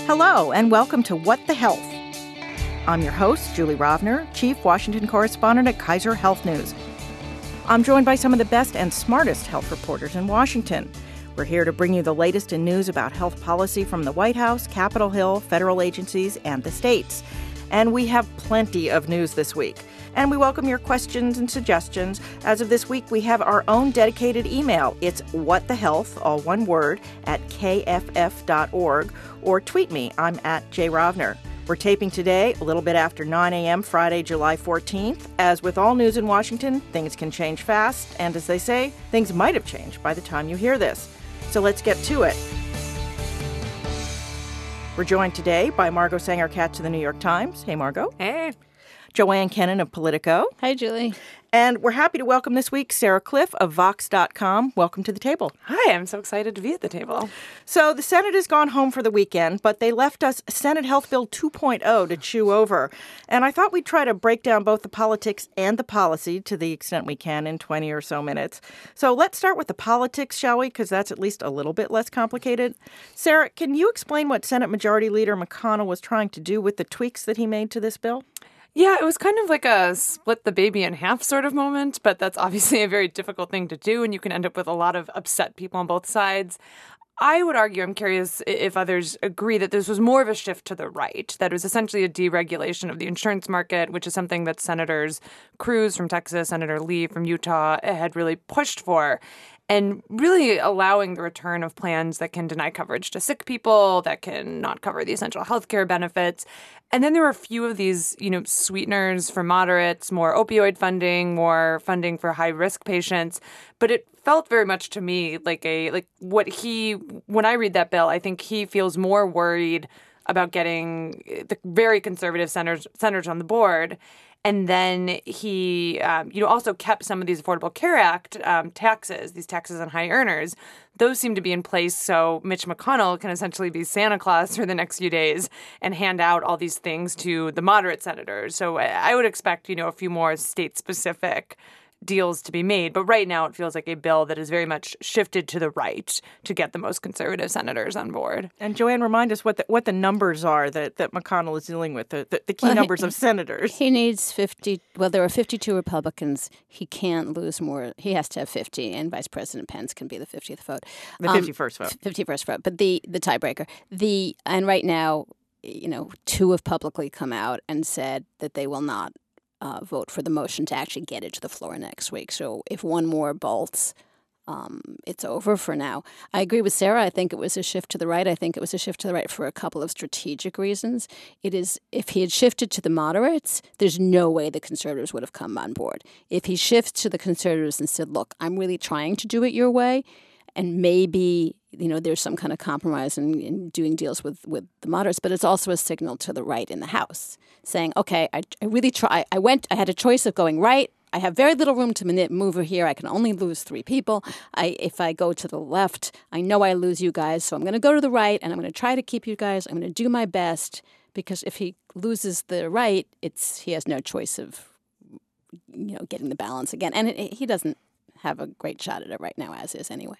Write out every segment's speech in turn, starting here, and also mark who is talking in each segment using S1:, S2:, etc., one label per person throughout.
S1: Hello, and welcome to What the Health. I'm your host, Julie Rovner, Chief Washington Correspondent at Kaiser Health News. I'm joined by some of the best and smartest health reporters in Washington. We're here to bring you the latest in news about health policy from the White House, Capitol Hill, federal agencies, and the states. And we have plenty of news this week. And we welcome your questions and suggestions. As of this week, we have our own dedicated email. It's whatthehealth, all one word, at kff.org, or tweet me. I'm at jrovner. We're taping today a little bit after 9 a.m. Friday, July 14th. As with all news in Washington, things can change fast. And as they say, things might have changed by the time you hear this. So let's get to it. We're joined today by Margot Sanger-Katz of the New York Times. Hey, Margot.
S2: Hey.
S1: Joanne Kennan of Politico.
S3: Hi, Julie.
S1: And we're happy to welcome this week Sarah Kliff of Vox.com. Welcome to the table.
S2: Hi, I'm so excited to be at the table.
S1: So the Senate has gone home for the weekend, but they left us Senate Health Bill 2.0 to chew over. And I thought we'd try to break down both the politics and the policy to the extent we can in 20 or so minutes. So let's start with the politics, shall we? Because that's at least a little bit less complicated. Sarah, can you explain what Senate Majority Leader McConnell was trying to do with the tweaks that he made to this bill?
S2: Yeah, it was kind of like a split the baby in half sort of moment, but that's obviously a very difficult thing to do, and you can end up with a lot of upset people on both sides. I would argue, I'm curious if others agree, that this was more of a shift to the right, that it was essentially a deregulation of the insurance market, which is something that Senators Cruz from Texas, Senator Lee from Utah had really pushed for. And really allowing the return of plans that can deny coverage to sick people, that can not cover the essential health care benefits. And then there were a few of these, sweeteners for moderates, more opioid funding, more funding for high-risk patients. But it felt very much to me when I read that bill, I think he feels more worried about getting the very conservative senators on the board. And then he, also kept some of these Affordable Care Act taxes, these taxes on high earners. Those seem to be in place so Mitch McConnell can essentially be Santa Claus for the next few days and hand out all these things to the moderate senators. So I would expect, a few more state-specific deals to be made. But right now it feels like a bill that is very much shifted to the right to get the most conservative senators on board.
S1: And Joanne, remind us what the numbers are that McConnell is dealing with, the key numbers of senators.
S3: He needs 50. Well, there are 52 Republicans. He can't lose more. He has to have 50, and Vice President Pence can be the 50th vote.
S1: The 51st vote.
S3: 51st vote, but the tiebreaker. And right now, two have publicly come out and said that they will not vote for the motion to actually get it to the floor next week. So if one more bolts, it's over for now. I agree with Sarah. I think it was a shift to the right. I think it was a shift to the right for a couple of strategic reasons. If he had shifted to the moderates, there's no way the conservatives would have come on board. If he shifts to the conservatives and said, look, I'm really trying to do it your way, and maybe there's some kind of compromise in doing deals with the moderates, but it's also a signal to the right in the House saying, okay, I really try. I had a choice of going right. I have very little room to move here. I can only lose 3 people. If I go to the left, I know I lose you guys. So I'm going to go to the right, and I'm going to try to keep you guys. I'm going to do my best, because if he loses the right, he has no choice of getting the balance again. And he doesn't have a great shot at it right now, as is anyway.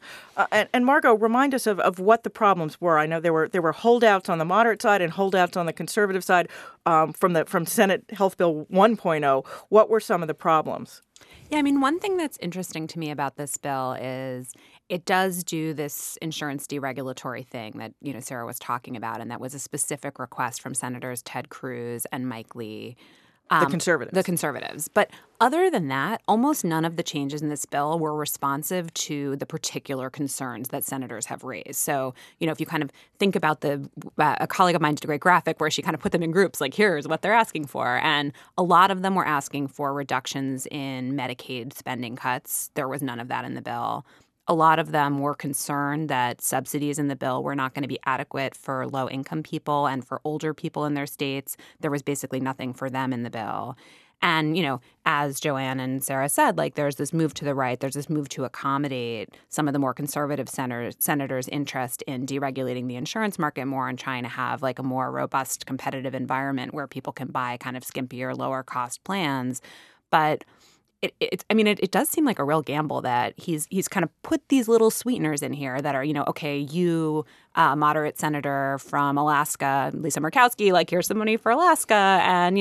S1: And Margot, remind us of what the problems were. I know there were holdouts on the moderate side and holdouts on the conservative side from Senate Health Bill 1.0. What were some of the problems?
S4: Yeah, one thing that's interesting to me about this bill is it does do this insurance deregulatory thing that, Sarah was talking about, and that was a specific request from Senators Ted Cruz and Mike Lee.
S1: The conservatives.
S4: But other than that, almost none of the changes in this bill were responsive to the particular concerns that senators have raised. So, if you kind of think about a colleague of mine did a great graphic where she kind of put them in groups, like here's what they're asking for. And a lot of them were asking for reductions in Medicaid spending cuts. There was none of that in the bill. A lot of them were concerned that subsidies in the bill were not going to be adequate for low-income people and for older people in their states. There was basically nothing for them in the bill. And, as Joanne and Sarah said, there's this move to the right. There's this move to accommodate some of the more conservative senators' interest in deregulating the insurance market more and trying to have a more robust competitive environment where people can buy kind of skimpier, lower-cost plans. But it does seem like a real gamble that he's kind of put these little sweeteners in here that are, okay, you, moderate senator from Alaska, Lisa Murkowski, like, here's some money for Alaska. And,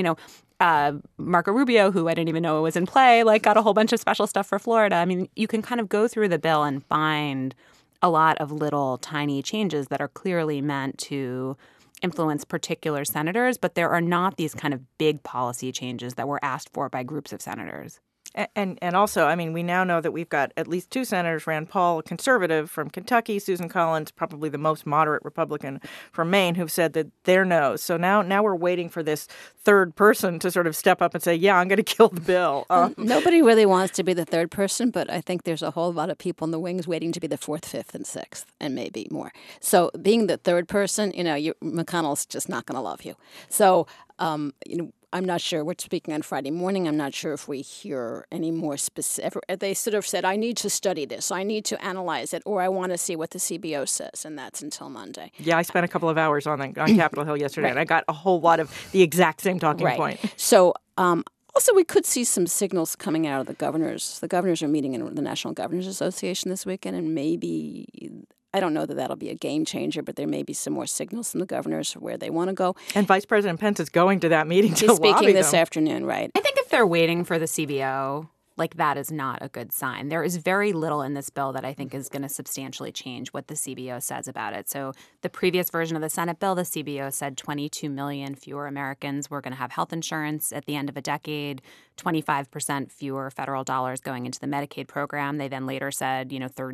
S4: Marco Rubio, who I didn't even know was in play, like, got a whole bunch of special stuff for Florida. I mean, you can kind of go through the bill and find a lot of little tiny changes that are clearly meant to influence particular senators, but there are not these kind of big policy changes that were asked for by groups of senators.
S1: And also, I mean, we now know that we've got at least two senators, Rand Paul, a conservative from Kentucky, Susan Collins, probably the most moderate Republican from Maine, who've said that they're no. So now we're waiting for this third person to sort of step up and say, yeah, I'm going to kill the bill.
S3: Nobody really wants to be the third person, but I think there's a whole lot of people in the wings waiting to be the fourth, fifth, and sixth, and maybe more. So being the third person, McConnell's just not going to love you. So, I'm not sure. We're speaking on Friday morning. I'm not sure if we hear any more specific. They sort of said, I need to study this. I need to analyze it, or I want to see what the CBO says, and that's until Monday.
S1: Yeah, I spent a couple of hours on Capitol Hill yesterday, right. And I got a whole lot of the exact same talking point.
S3: So also, we could see some signals coming out of the governors. The governors are meeting in the National Governors Association this weekend, and maybe I don't know that that'll be a game changer, but there may be some more signals from the governors where they want to go.
S1: And Vice President Pence is going to that meeting to lobby them.
S3: He's speaking this afternoon, right?
S4: I think if they're waiting for the CBO, like, that is not a good sign. There is very little in this bill that I think is going to substantially change what the CBO says about it. So the previous version of the Senate bill, the CBO said 22 million fewer Americans were going to have health insurance at the end of a decade, 25% fewer federal dollars going into the Medicaid program. They then later said,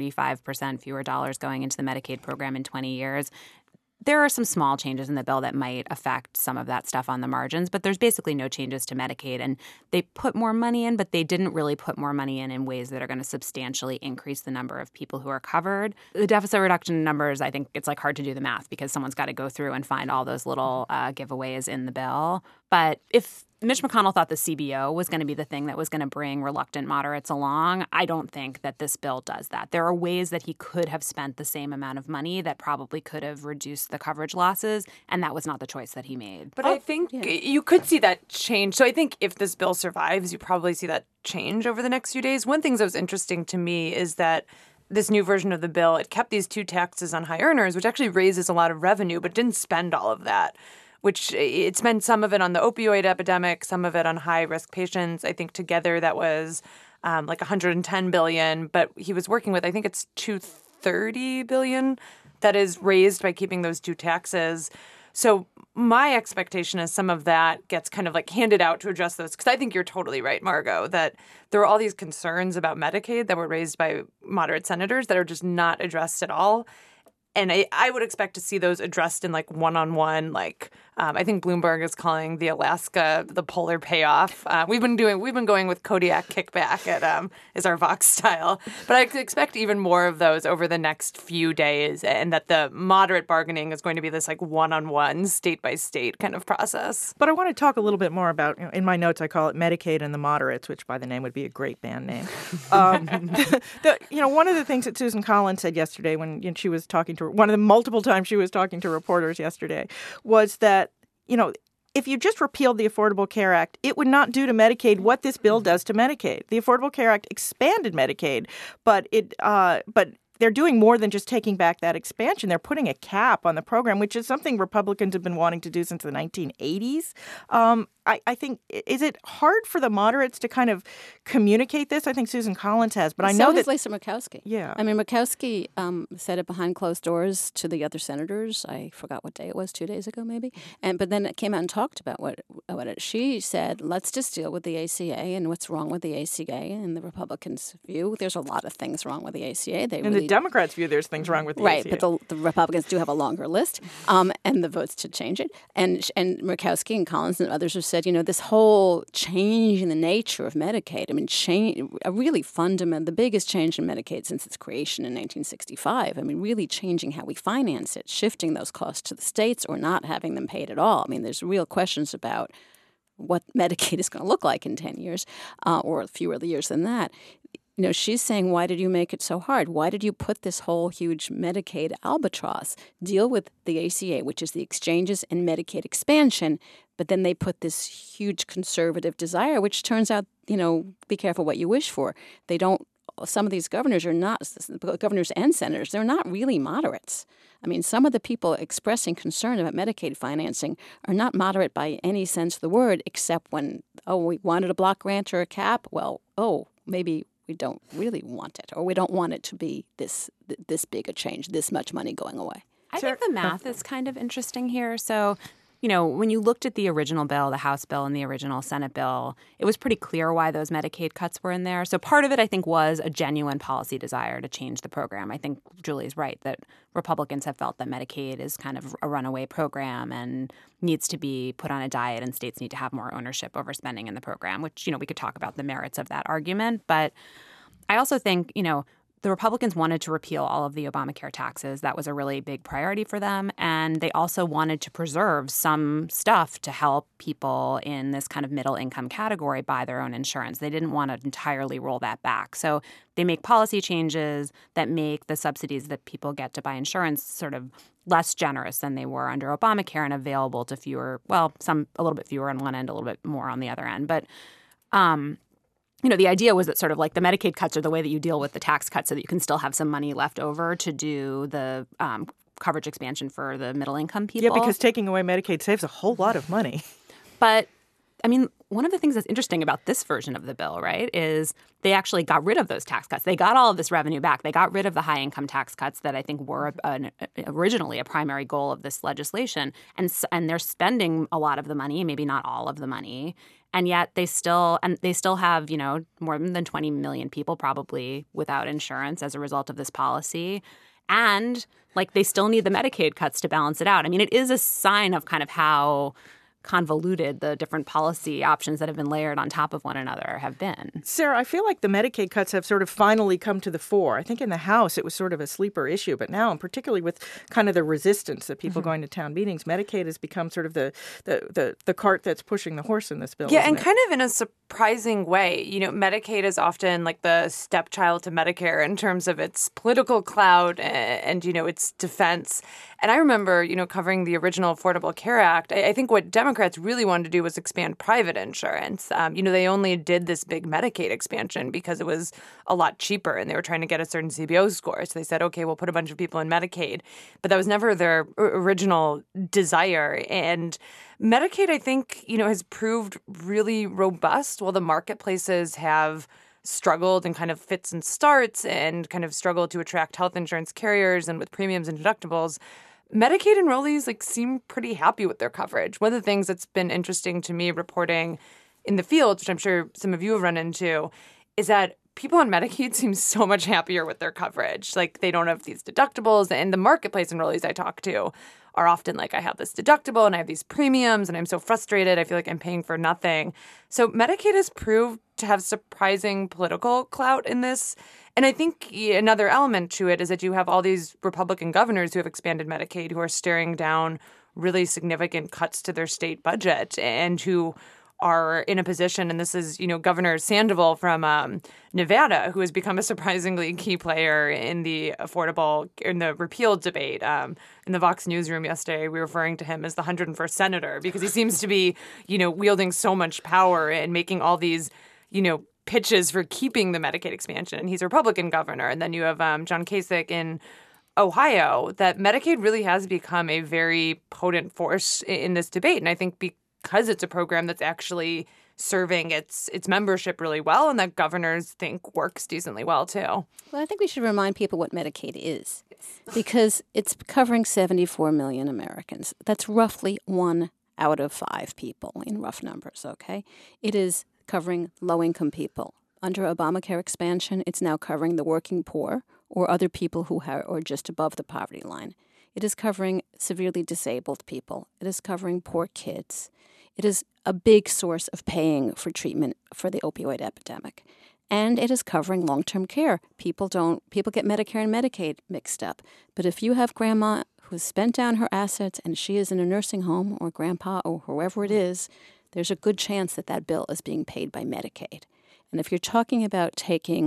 S4: 35% fewer dollars going into the Medicaid program in 20 years. There are some small changes in the bill that might affect some of that stuff on the margins, but there's basically no changes to Medicaid. And they put more money in, but they didn't really put more money in ways that are going to substantially increase the number of people who are covered. The deficit reduction numbers, I think it's hard to do the math because someone's got to go through and find all those little giveaways in the bill. But if Mitch McConnell thought the CBO was going to be the thing that was going to bring reluctant moderates along, I don't think that this bill does that. There are ways that he could have spent the same amount of money that probably could have reduced the coverage losses, and that was not the choice that he made.
S2: But I think you could see that change. So I think if this bill survives, you probably see that change over the next few days. One thing that was interesting to me is that this new version of the bill, it kept these two taxes on high earners, which actually raises a lot of revenue, but didn't spend all of that. Which it spent some of it on the opioid epidemic, some of it on high-risk patients. I think together that was like $110 billion, but he was working with, I think it's $230 billion that is raised by keeping those two taxes. So my expectation is some of that gets kind of like handed out to address those. Because I think you're totally right, Margot, that there were all these concerns about Medicaid that were raised by moderate senators that are just not addressed at all. And I would expect to see those addressed in like one-on-one, like I think Bloomberg is calling the Alaska the polar payoff. We've been going with Kodiak kickback at is our Vox style, but I expect even more of those over the next few days, and that the moderate bargaining is going to be this like one-on-one, state by state kind of process.
S1: But I want to talk a little bit more about, in my notes I call it Medicaid and the Moderates, which by the name would be a great band name. One of the things that Susan Collins said yesterday when she was talking to one of the multiple times she was talking to reporters yesterday was that, if you just repealed the Affordable Care Act, it would not do to Medicaid what this bill does to Medicaid. The Affordable Care Act expanded Medicaid, but they're doing more than just taking back that expansion. They're putting a cap on the program, which is something Republicans have been wanting to do since the 1980s. I think, is it hard for the moderates to kind of communicate this? I think Susan Collins has, but I know that
S3: Lisa Murkowski.
S1: Yeah,
S3: I mean, Murkowski said it behind closed doors to the other senators. I forgot what day it was, 2 days ago maybe. But then it came out and talked about what it. She said, let's just deal with the ACA and what's wrong with the ACA. And the Republicans' view, there's a lot of things wrong with the ACA.
S1: The Democrats' view, there's things wrong with the ACA.
S3: Right, but the Republicans do have a longer list and the votes to change it. And Murkowski and Collins and others have said, this whole change in the nature of Medicaid, I mean, a really fundamental, the biggest change in Medicaid since its creation in 1965. I mean, really changing how we finance it, shifting those costs to the states or not having them paid at all. I mean, there's real questions about what Medicaid is going to look like in 10 years or fewer years than that. she's saying, why did you make it so hard? Why did you put this whole huge Medicaid albatross? Deal with the ACA, which is the exchanges and Medicaid expansion, but then they put this huge conservative desire, which turns out, be careful what you wish for. Some of these governors are not, governors and senators, they're not really moderates. I mean, some of the people expressing concern about Medicaid financing are not moderate by any sense of the word, except when, we wanted a block grant or a cap. Well, maybe we don't really want it, or we don't want it to be this big a change, this much money going away.
S4: I think the math is kind of interesting here. So, when you looked at the original bill, the House bill and the original Senate bill, it was pretty clear why those Medicaid cuts were in there. So part of it, I think, was a genuine policy desire to change the program. I think Julie's right that Republicans have felt that Medicaid is kind of a runaway program and needs to be put on a diet, and states need to have more ownership over spending in the program, which, we could talk about the merits of that argument. But I also think, the Republicans wanted to repeal all of the Obamacare taxes. That was a really big priority for them. And they also wanted to preserve some stuff to help people in this kind of middle income category buy their own insurance. They didn't want to entirely roll that back. So they make policy changes that make the subsidies that people get to buy insurance sort of less generous than they were under Obamacare and available to fewer, some a little bit fewer on one end, a little bit more on the other end. But the idea was that sort of like the Medicaid cuts are the way that you deal with the tax cuts so that you can still have some money left over to do the coverage expansion for the middle income people.
S1: Yeah, because taking away Medicaid saves a whole lot of money.
S4: But, one of the things that's interesting about this version of the bill, right, is they actually got rid of those tax cuts. They got all of this revenue back. They got rid of the high income tax cuts that I think were originally a primary goal of this legislation. And they're spending a lot of the money, maybe not all of the money. And yet they still have, more than 20 million people probably without insurance as a result of this policy. And they still need the Medicaid cuts to balance it out. It is a sign of kind of how convoluted the different policy options that have been layered on top of one another have been.
S1: Sarah, I feel like the Medicaid cuts have sort of finally come to the fore. I think in the House it was sort of a sleeper issue, but now, and particularly with kind of the resistance of people going to town meetings, Medicaid has become sort of the cart that's pushing the horse in this bill.
S2: Yeah, and kind of in a surprising way. Medicaid is often like the stepchild to Medicare in terms of its political clout and its defense. And I remember, covering the original Affordable Care Act. I think what Democrats really wanted to do was expand private insurance. They only did this big Medicaid expansion because it was a lot cheaper and they were trying to get a certain CBO score. So they said, okay, we'll put a bunch of people in Medicaid. But that was never their original desire. And Medicaid, I think, has proved really robust while the marketplaces have struggled and kind of fits and starts and kind of struggled to attract health insurance carriers and with premiums and deductibles. Medicaid enrollees seem pretty happy with their coverage. One of the things that's been interesting to me reporting in the field, which I'm sure some of you have run into, is that people on Medicaid seem so much happier with their coverage. They don't have these deductibles, and the marketplace enrollees I talk to are often I have this deductible and I have these premiums and I'm so frustrated. I feel like I'm paying for nothing. So Medicaid has proved to have surprising political clout in this. And I think another element to it is that you have all these Republican governors who have expanded Medicaid who are staring down really significant cuts to their state budget and who are in a position, and this is, Governor Sandoval from Nevada, who has become a surprisingly key player in the repeal debate. In the Vox newsroom yesterday, we were referring to him as the 101st senator because he seems to be, wielding so much power and making all these, pitches for keeping the Medicaid expansion. And he's a Republican governor. And then you have John Kasich in Ohio. That Medicaid really has become a very potent force in this debate. And I think because it's a program that's actually serving its membership really well and that governors think works decently well, too.
S3: Well, I think we should remind people what Medicaid is because it's covering 74 million Americans. That's roughly 1 out of 5 people in rough numbers, okay? It is covering low-income people. Under Obamacare expansion, it's now covering the working poor or other people who are just above the poverty line. It is covering severely disabled people. It is covering poor kids. It is a big source of paying for treatment for the opioid epidemic. And it is covering long-term care. People get Medicare and Medicaid mixed up. But if you have grandma who's spent down her assets and she is in a nursing home or grandpa or whoever it is, there's a good chance that bill is being paid by Medicaid. And if you're talking about taking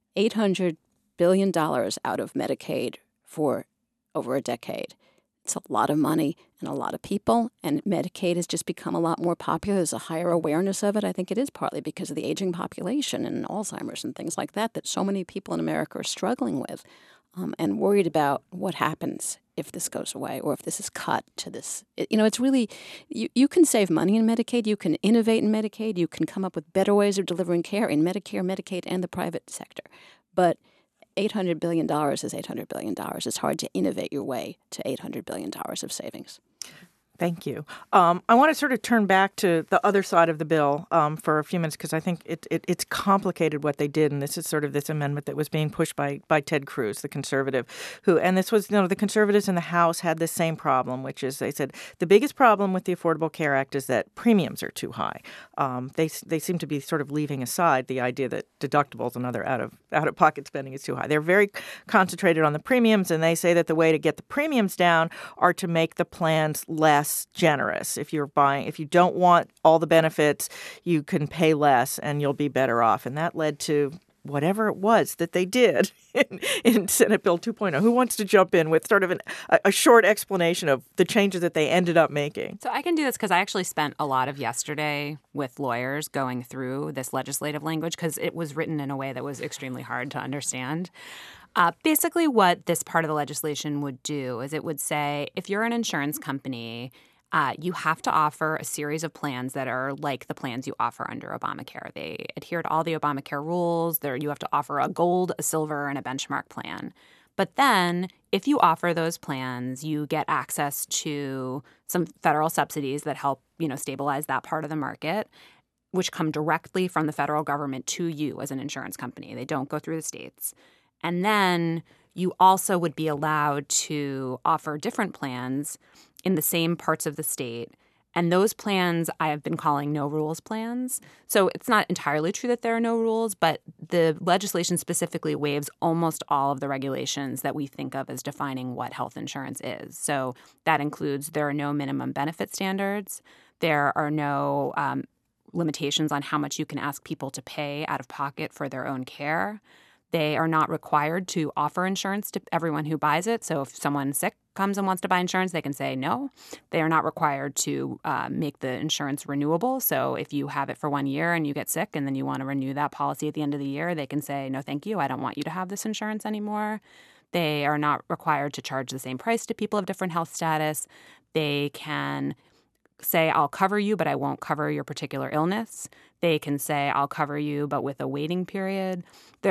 S3: $800 billion out of Medicaid for over a decade. It's a lot of money and a lot of people, and Medicaid has just become a lot more popular. There's a higher awareness of it. I think it is partly because of the aging population and Alzheimer's and things like that so many people in America are struggling with and worried about what happens if this goes away or if this is cut to this. It's really, you can save money in Medicaid. You can innovate in Medicaid. You can come up with better ways of delivering care in Medicare, Medicaid, and the private sector. But $800 billion is $800 billion. It's hard to innovate your way to $800 billion of savings.
S1: Thank you. I want to sort of turn back to the other side of the bill for a few minutes because I think it's complicated what they did, and this is sort of this amendment that was being pushed by Ted Cruz, the conservative, and this was, the conservatives in the House had the same problem, which is they said the biggest problem with the Affordable Care Act is that premiums are too high. They seem to be sort of leaving aside the idea that deductibles and other out-of-pocket spending is too high. They're very concentrated on the premiums, and they say that the way to get the premiums down are to make the plans less generous. If you don't want all the benefits, you can pay less and you'll be better off. And that led to whatever it was that they did in Senate Bill 2.0. Who wants to jump in with sort of a short explanation of the changes that they ended up making?
S4: So I can do this because I actually spent a lot of yesterday with lawyers going through this legislative language because it was written in a way that was extremely hard to understand. Basically, what this part of the legislation would do is it would say if you're an insurance company, you have to offer a series of plans that are like the plans you offer under Obamacare. They adhere to all the Obamacare rules. You have to offer a gold, a silver, and a benchmark plan. But then if you offer those plans, you get access to some federal subsidies that help, stabilize that part of the market, which come directly from the federal government to you as an insurance company. They don't go through the states. And then you also would be allowed to offer different plans in the same parts of the state. And those plans I have been calling no-rules plans. So it's not entirely true that there are no rules, but the legislation specifically waives almost all of the regulations that we think of as defining what health insurance is. So that includes there are no minimum benefit standards. There are no limitations on how much you can ask people to pay out of pocket for their own care. They are not required to offer insurance to everyone who buys it. So if someone sick comes and wants to buy insurance, they can say no. They are not required to make the insurance renewable. So if you have it for 1 year and you get sick and then you want to renew that policy at the end of the year, they can say, no, thank you. I don't want you to have this insurance anymore. They are not required to charge the same price to people of different health status. They can say, I'll cover you, but I won't cover your particular illness. They can say, I'll cover you, but with a waiting period.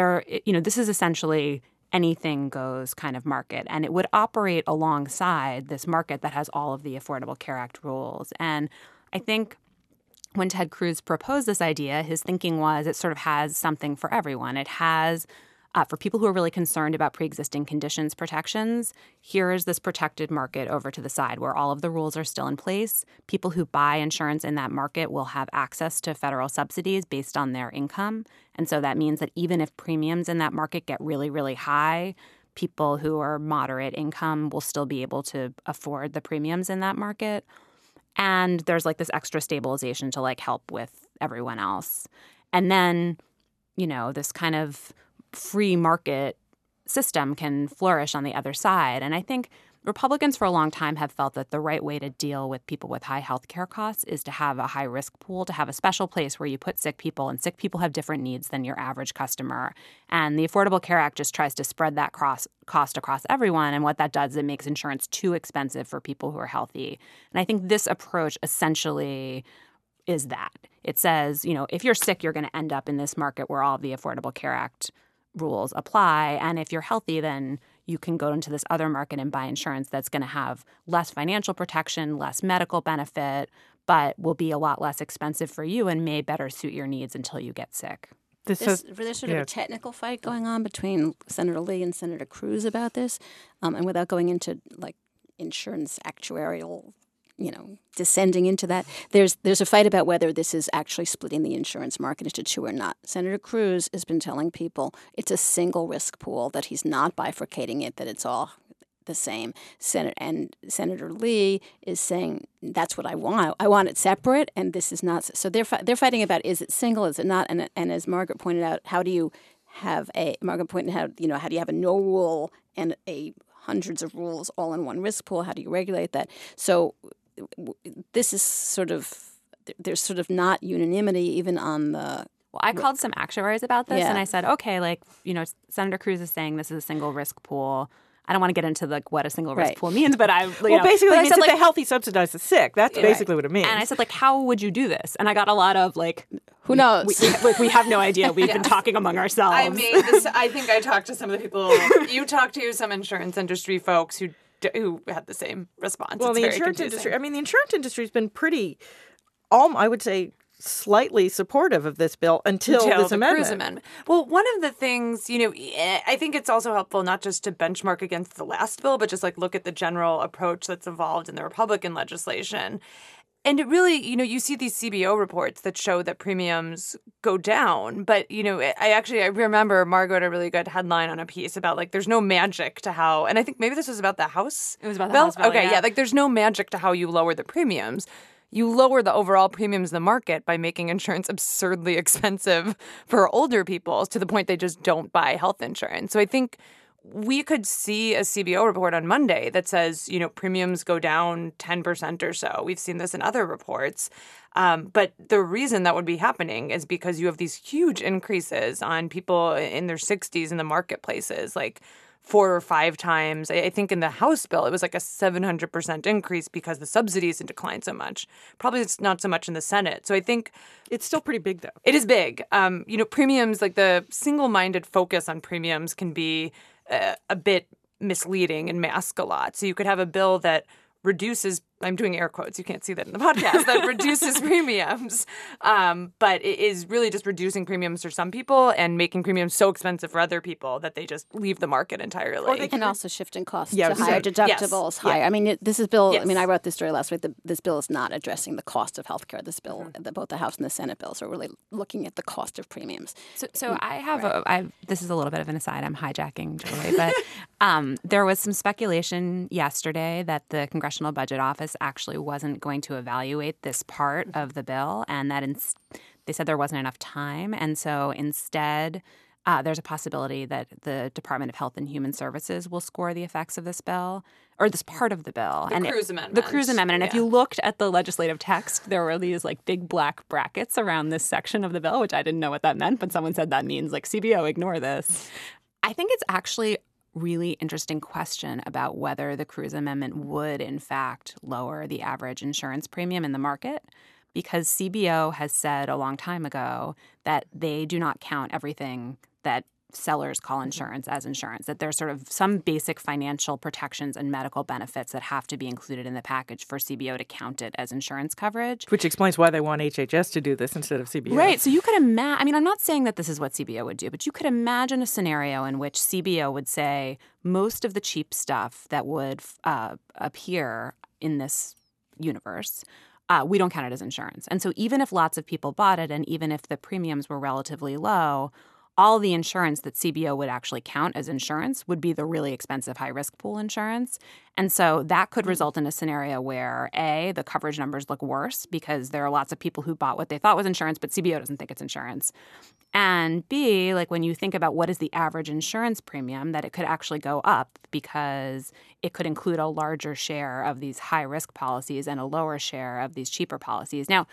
S4: This is essentially anything goes kind of market, and it would operate alongside this market that has all of the Affordable Care Act rules. And I think when Ted Cruz proposed this idea, his thinking was it sort of has something for everyone. It has for people who are really concerned about pre-existing conditions protections, here is this protected market over to the side where all of the rules are still in place. People who buy insurance in that market will have access to federal subsidies based on their income. And so that means that even if premiums in that market get really, really high, people who are moderate income will still be able to afford the premiums in that market. And there's like this extra stabilization to like help with everyone else. And then, this kind of free market system can flourish on the other side. And I think Republicans for a long time have felt that the right way to deal with people with high health care costs is to have a high risk pool, to have a special place where you put sick people, and sick people have different needs than your average customer. And the Affordable Care Act just tries to spread that cost across everyone. And what that does, it makes insurance too expensive for people who are healthy. And I think this approach essentially is that. It says, if you're sick, you're going to end up in this market where all of the Affordable Care Act rules apply. And if you're healthy, then you can go into this other market and buy insurance that's going to have less financial protection, less medical benefit, but will be a lot less expensive for you and may better suit your needs until you get sick.
S3: There's sort of a technical fight going on between Senator Lee and Senator Cruz about this. And without going into like insurance actuarial descending into that. There's a fight about whether this is actually splitting the insurance market into two or not. Senator Cruz has been telling people it's a single risk pool, that he's not bifurcating it, that it's all the same. Senator Lee is saying that's what I want. I want it separate, and this is not. So they're fighting about, is it single, is it not? And as Margaret pointed out, how do Margaret pointed out, how do you have a no rule and a hundreds of rules all in one risk pool? How do you regulate that? So this is there's sort of not unanimity even on the...
S4: Well, I called some actuaries about this, and I said, okay, Senator Cruz is saying this is a single risk pool. I don't want to get into what a single risk pool means, but basically
S1: it means that the healthy subsidize the sick. That's basically what it means.
S4: And I said, how would you do this? And I got a lot of
S3: who knows?
S4: We have no idea. We've been talking among ourselves.
S2: I made this. I think I talked to some of the people. You talked to some insurance industry folks who had the same response.
S1: Well, the insurance industry. The insurance industry has been pretty, I would say, slightly supportive of this bill until this amendment.
S2: Well, one of the things, I think it's also helpful not just to benchmark against the last bill, but just look at the general approach that's evolved in the Republican legislation. And it really, you see these CBO reports that show that premiums go down. But, I remember Margot had a really good headline on a piece about there's no magic to how, and I think maybe this was about the House.
S4: It was about the House bill.
S2: Okay, yeah, there's no magic to how you lower the premiums. You lower the overall premiums in the market by making insurance absurdly expensive for older people to the point they just don't buy health insurance. So I think we could see a CBO report on Monday that says, premiums go down 10% or so. We've seen this in other reports. But the reason that would be happening is because you have these huge increases on people in their 60s in the marketplaces, 4 or 5 times. I think in the House bill, it was a 700% increase because the subsidies had declined so much. Probably it's not so much in the Senate. So I think
S1: it's still pretty big, though.
S2: It is big. Premiums, the single-minded focus on premiums can be a bit misleading and mask a lot. So you could have a bill that reduces, I'm doing air quotes, you can't see that in the podcast, that reduces premiums, but it is really just reducing premiums for some people and making premiums so expensive for other people that they just leave the market entirely.
S3: Or they can also shifting costs to higher deductibles, higher.
S2: Yeah.
S3: This is bill, I wrote this story last week, this bill is not addressing the cost of healthcare. This bill, both the House and the Senate bills are really looking at the cost of premiums.
S4: So I have this is a little bit of an aside, I'm hijacking Julie, but there was some speculation yesterday that the Congressional Budget Office actually wasn't going to evaluate this part of the bill, and that they said there wasn't enough time. And so instead, there's a possibility that the Department of Health and Human Services will score the effects of this bill, or this part of the bill.
S2: The Cruz Amendment.
S4: The Cruz Amendment. And if you looked at the legislative text, there were these big black brackets around this section of the bill, which I didn't know what that meant, but someone said that means CBO, ignore this. I think it's actually really interesting question about whether the Cruz Amendment would, in fact, lower the average insurance premium in the market, because CBO has said a long time ago that they do not count everything that sellers call insurance as insurance, that there's sort of some basic financial protections and medical benefits that have to be included in the package for CBO to count it as insurance coverage.
S1: Which explains why they want HHS to do this instead of CBO.
S4: Right. So you could imagine, I'm not saying that this is what CBO would do, but you could imagine a scenario in which CBO would say most of the cheap stuff that would appear in this universe, we don't count it as insurance. And so even if lots of people bought it and even if the premiums were relatively low, all the insurance that CBO would actually count as insurance would be the really expensive high-risk pool insurance. And so that could result in a scenario where, A, the coverage numbers look worse because there are lots of people who bought what they thought was insurance, but CBO doesn't think it's insurance. And B, when you think about what is the average insurance premium, that it could actually go up because it could include a larger share of these high-risk policies and a lower share of these cheaper policies. Now,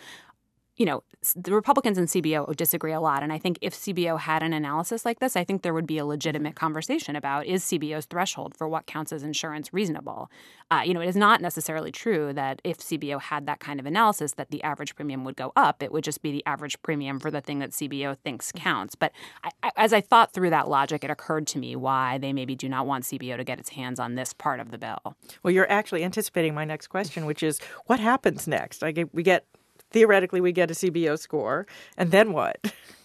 S4: the Republicans and CBO disagree a lot. And I think if CBO had an analysis like this, I think there would be a legitimate conversation about, is CBO's threshold for what counts as insurance reasonable? It is not necessarily true that if CBO had that kind of analysis that the average premium would go up. It would just be the average premium for the thing that CBO thinks counts. But as I thought through that logic, it occurred to me why they maybe do not want CBO to get its hands on this part of the bill.
S1: Well, you're actually anticipating my next question, which is what happens next? Theoretically, we get a CBO score, and then what?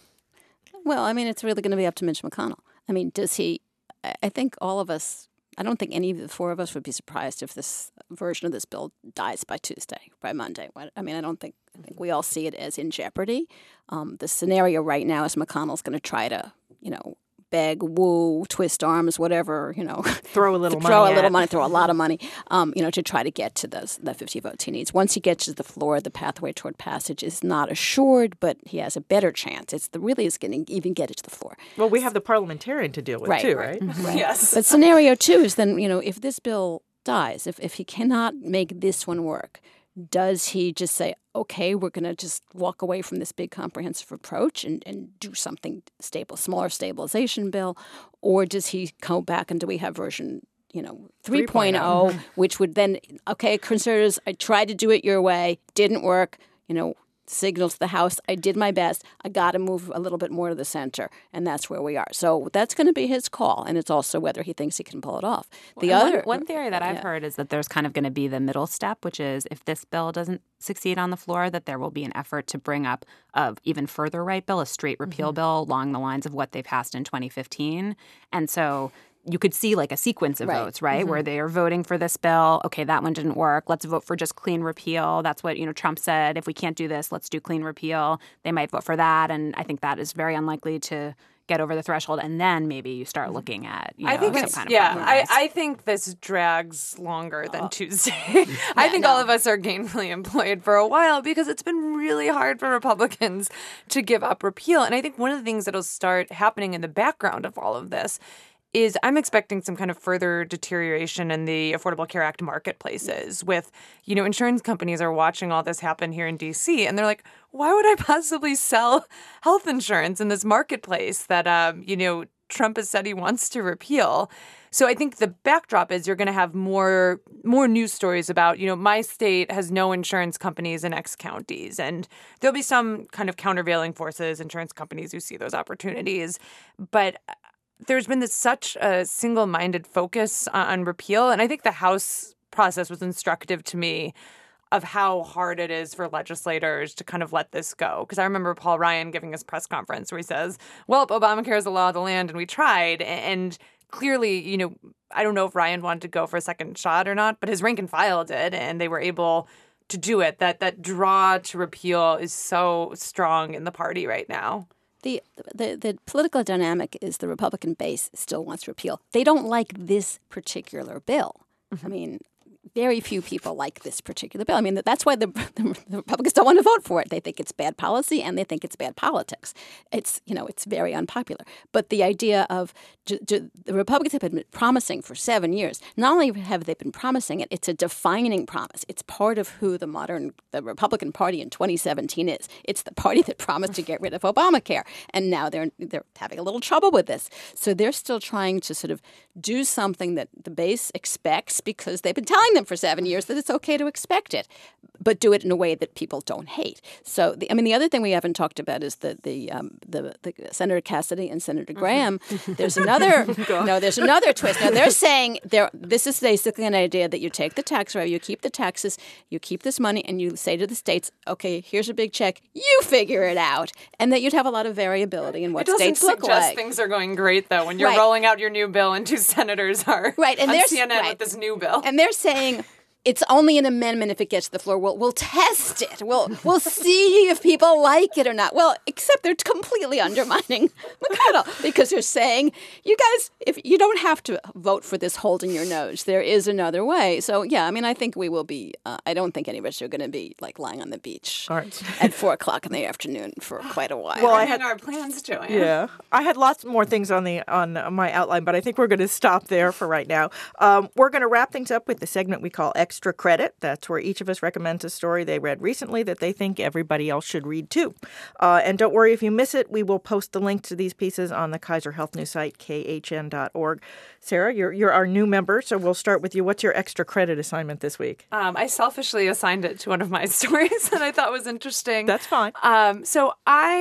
S3: Well, it's really going to be up to Mitch McConnell. Does he – I think all of us – I don't think any of the four of us would be surprised if this version of this bill dies by Tuesday, by Monday. I think we all see it as in jeopardy. The scenario right now is McConnell's going to try to, beg, woo, twist arms, whatever,
S1: Throw a little money.
S3: Throw a lot of money, to try to get to the 50 votes he needs. Once he gets to the floor, the pathway toward passage is not assured, but he has a better chance. It's really is going to even get it to the floor.
S1: Well, we have the parliamentarian to deal with too, right?
S3: Mm-hmm. Right.
S2: Yes.
S3: But scenario 2 is then, if this bill dies, if he cannot make this one work, does he just say, okay, we're going to just walk away from this big comprehensive approach and do something stable, smaller stabilization bill? Or does he go back and do we have version 3.0, which would then, okay, conservatives, I tried to do it your way, didn't work, signal to the House, I did my best, I got to move a little bit more to the center, and that's where we are. So that's going to be his call, and it's also whether he thinks he can pull it off.
S4: One theory that I've heard is that there's kind of going to be the middle step, which is if this bill doesn't succeed on the floor, that there will be an effort to bring up an even further right bill, a straight repeal bill along the lines of what they passed in 2015. And so you could see like a sequence of votes, right, where they are voting for this bill. Okay, that one didn't work. Let's vote for just clean repeal. That's what, Trump said. If we can't do this, let's do clean repeal. They might vote for that. And I think that is very unlikely to get over the threshold. And then maybe you start looking at, some kind of compromise.
S2: I think this drags longer than Tuesday. I think all of us are gainfully employed for a while because it's been really hard for Republicans to give up repeal. And I think one of the things that'll start happening in the background of all of this is I'm expecting some kind of further deterioration in the Affordable Care Act marketplaces with, insurance companies are watching all this happen here in D.C. and they're like, why would I possibly sell health insurance in this marketplace that, Trump has said he wants to repeal? So I think the backdrop is you're going to have more news stories about, my state has no insurance companies in X counties. And there'll be some kind of countervailing forces, insurance companies who see those opportunities. But there's been such a single-minded focus on repeal. And I think the House process was instructive to me of how hard it is for legislators to kind of let this go. Because I remember Paul Ryan giving his press conference where he says, well, Obamacare is the law of the land and we tried. And clearly, I don't know if Ryan wanted to go for a second shot or not, but his rank and file did. And they were able to do it. That draw to repeal is so strong in the party right now.
S3: The political dynamic is the Republican base still wants repeal. They don't like this particular bill. I mean, very few people like this particular bill. I mean, that's why the Republicans don't want to vote for it. They think it's bad policy and they think it's bad politics. It's very unpopular. But the idea of the Republicans have been promising for 7 years. Not only have they been promising it, it's a defining promise. It's part of who the Republican Party in 2017 is. It's the party that promised to get rid of Obamacare, and now they're having a little trouble with this. So they're still trying to sort of do something that the base expects because they've been telling them for 7 years that it's okay to expect it, but do it in a way that people don't hate. So, the other thing we haven't talked about is the Senator Cassidy and Senator Graham. There's another twist. Now they're saying this is basically an idea that you take the tax revenue, you keep the taxes, you keep this money, and you say to the states, okay, here's a big check, you figure it out, and that you'd have a lot of variability in what states look like.
S2: It doesn't suggest things are going great though when you're rolling out your new bill and two senators are on CNN with this new bill,
S3: and they're saying it's only an amendment if it gets to the floor. We'll test it. We'll see if people like it or not. Well, except they're completely undermining McConnell because they're saying, you guys, if you don't have to vote for this holding your nose, there is another way. So, yeah, I think we will be, I don't think any of us are going to be like lying on the beach at 4 o'clock in the afternoon for quite a while.
S2: Well, I had our plans, Joanne.
S1: Yeah. I had lots more things on my outline, but I think we're going to stop there for right now. We're going to wrap things up with the segment we call Extra Credit. That's where each of us recommends a story they read recently that they think everybody else should read too. And don't worry if you miss it. We will post the link to these pieces on the Kaiser Health News site, khn.org. Sarah, you're our new member, so we'll start with you. What's your extra credit assignment this week?
S2: I selfishly assigned it to one of my stories that I thought was interesting.
S1: That's fine.
S2: So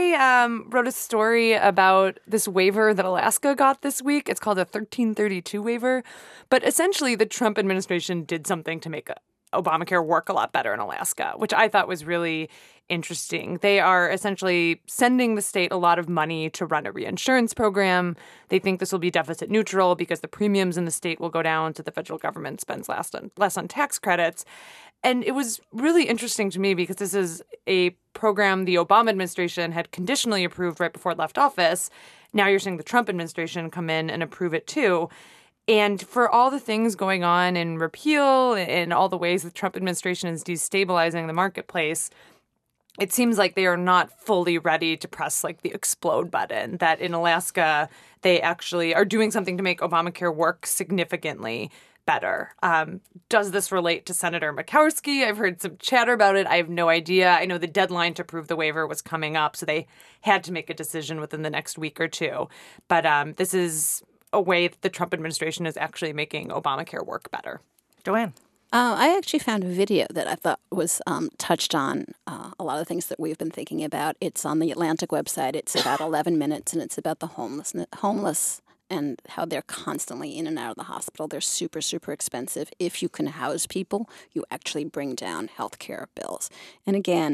S2: I wrote a story about this waiver that Alaska got this week. It's called a 1332 waiver. But essentially, the Trump administration did something to make Obamacare work a lot better in Alaska, which I thought was really interesting. They are essentially sending the state a lot of money to run a reinsurance program. They think this will be deficit neutral because the premiums in the state will go down, so the federal government spends less on tax credits. And it was really interesting to me because this is a program the Obama administration had conditionally approved right before it left office. Now you're seeing the Trump administration come in and approve it too. And for all the things going on in repeal and all the ways the Trump administration is destabilizing the marketplace, it seems like they are not fully ready to press like the explode button, that in Alaska, they actually are doing something to make Obamacare work significantly better. Does this relate to Senator Murkowski? I've heard some chatter about it. I have no idea. I know the deadline to approve the waiver was coming up, so they had to make a decision within the next week or two. But this is a way that the Trump administration is actually making Obamacare work better.
S1: Joanne.
S3: I actually found a video that I thought was touched on a lot of things that we've been thinking about. It's on the Atlantic website. It's about 11 minutes, and it's about the homeless and how they're constantly in and out of the hospital. They're super, super expensive. If you can house people, you actually bring down health care bills. And again,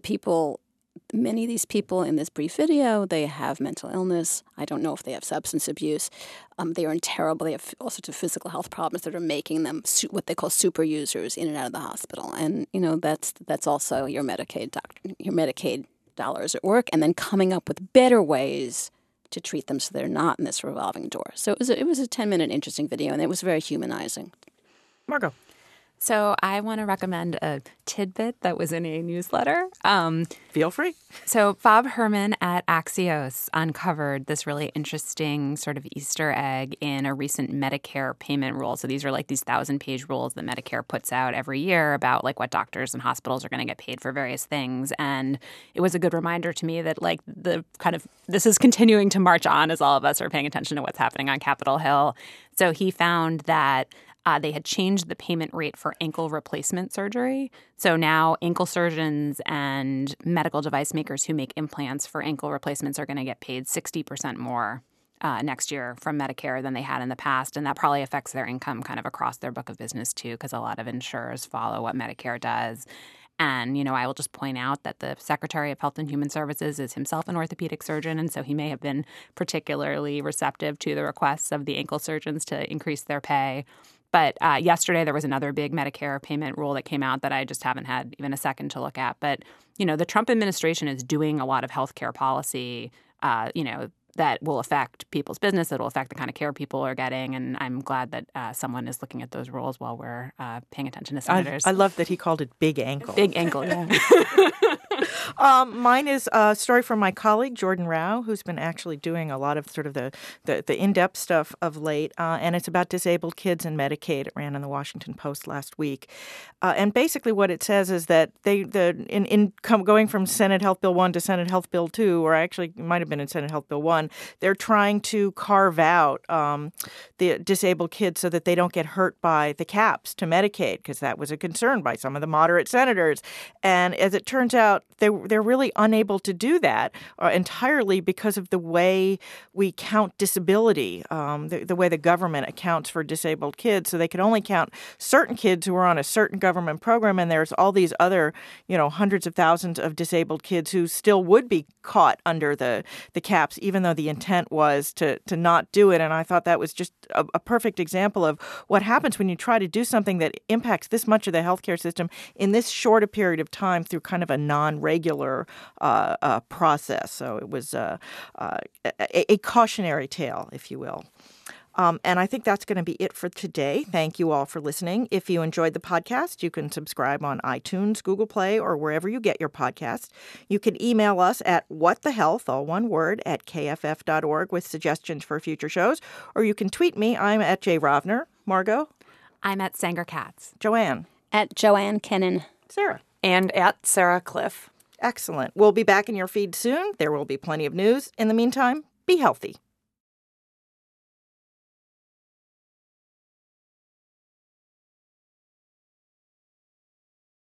S3: many of these people in this brief video, they have mental illness. I don't know if they have substance abuse. They are terrible. They have all sorts of physical health problems that are making them what they call super users in and out of the hospital. And that's also your Medicaid dollars at work, and then coming up with better ways to treat them so they're not in this revolving door. So it was a 10-minute interesting video, and it was very humanizing.
S1: Margot.
S4: So I want to recommend a tidbit that was in a newsletter.
S1: Feel free.
S4: So Bob Herman at Axios uncovered this really interesting sort of Easter egg in a recent Medicare payment rule. So these are like these 1,000-page rules that Medicare puts out every year about like what doctors and hospitals are going to get paid for various things. And it was a good reminder to me that like this is continuing to march on as all of us are paying attention to what's happening on Capitol Hill. So he found that they had changed the payment rate for ankle replacement surgery. So now ankle surgeons and medical device makers who make implants for ankle replacements are going to get paid 60% more next year from Medicare than they had in the past. And that probably affects their income kind of across their book of business, too, because a lot of insurers follow what Medicare does. And, I will just point out that the Secretary of Health and Human Services is himself an orthopedic surgeon, and so he may have been particularly receptive to the requests of the ankle surgeons to increase their pay. But yesterday there was another big Medicare payment rule that came out that I just haven't had even a second to look at. But, the Trump administration is doing a lot of healthcare policy, that will affect people's business, that will affect the kind of care people are getting. And I'm glad that someone is looking at those rules while we're paying attention to senators.
S1: I love that he called it big ankle.
S4: Big ankle, yeah.
S1: Mine is a story from my colleague, Jordan Rao, who's been actually doing a lot of sort of the in-depth stuff of late. And it's about disabled kids and Medicaid. It ran in the Washington Post last week. And basically what it says is that going from Senate Health Bill 1 to Senate Health Bill 2, or actually it might have been in Senate Health Bill 1, they're trying to carve out the disabled kids so that they don't get hurt by the caps to Medicaid, because that was a concern by some of the moderate senators. And as it turns out, they're really unable to do that entirely because of the way we count disability, the way the government accounts for disabled kids. So they can only count certain kids who are on a certain government program, and there's all these other, hundreds of thousands of disabled kids who still would be caught under the caps, even though the intent was to not do it. And I thought that was just a perfect example of what happens when you try to do something that impacts this much of the healthcare system in this short a period of time through kind of a non-regular process. So it was a cautionary tale, if you will. And I think that's going to be it for today. Thank you all for listening. If you enjoyed the podcast, you can subscribe on iTunes, Google Play, or wherever you get your podcasts. You can email us at whatthehealth, all one word, at kff.org with suggestions for future shows. Or you can tweet me. I'm at Jay Rovner. Margot?
S4: I'm at Sanger Katz.
S1: Joanne?
S3: At Joanne Kennan.
S1: Sarah?
S2: And at Sarah Cliff.
S1: Excellent. We'll be back in your feed soon. There will be plenty of news. In the meantime, be healthy.